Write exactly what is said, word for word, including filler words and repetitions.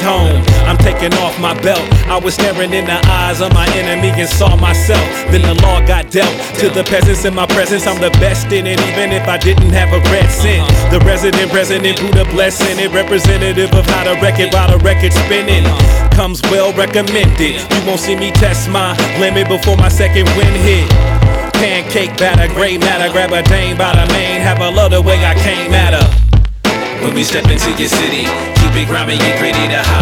home. I'm taking off my belt. I was staring in the eyes of my enemy and saw myself. Then the law got dealt to the peasants in my presence. I'm the best in it, even if I didn't have a red cent. The resident president, Buddha blessing it, representative of how to wreck it while the record's spinning. Comes well recommended. You won't see me test my limit before my second win hit. Pancake batter, gray matter, grab a dame by the mane, have a love the way I came at her. When we step into your city, keep it grimy and gritty, the high